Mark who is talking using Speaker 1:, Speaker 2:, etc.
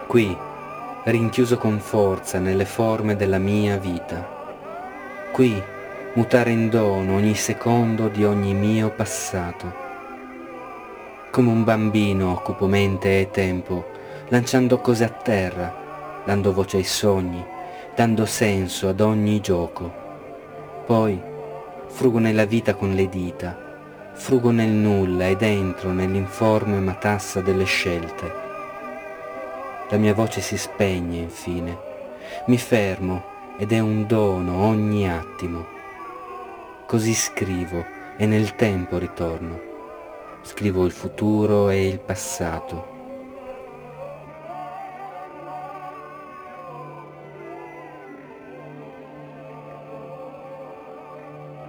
Speaker 1: qui, rinchiuso con forza nelle forme della mia vita. Qui, mutare in dono ogni secondo di ogni mio passato. Come un bambino occupo mente e tempo, lanciando cose a terra, dando voce ai sogni, dando senso ad ogni gioco. Poi frugo nella vita con le dita, frugo nel nulla ed entro nell'informe matassa delle scelte. La mia voce si spegne infine, mi fermo ed è un dono ogni attimo. Così scrivo e nel tempo ritorno. Scrivo il futuro e il passato,